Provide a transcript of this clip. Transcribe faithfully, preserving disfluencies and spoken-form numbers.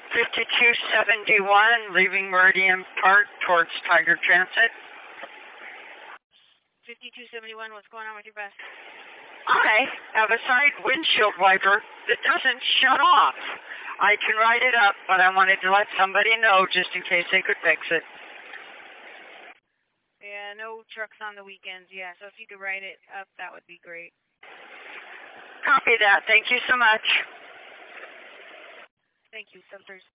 fifty-two seventy-one, leaving Meridian Park towards Tiger Transit. fifty-two seventy-one, what's going on with your bus? I have a side windshield wiper that doesn't shut off. I can write it up, but I wanted to let somebody know just in case they could fix it. Yeah, no trucks on the weekends, yeah, so if you could write it up, that would be great. Copy that. Thank you so much. Thank you, seven thirty.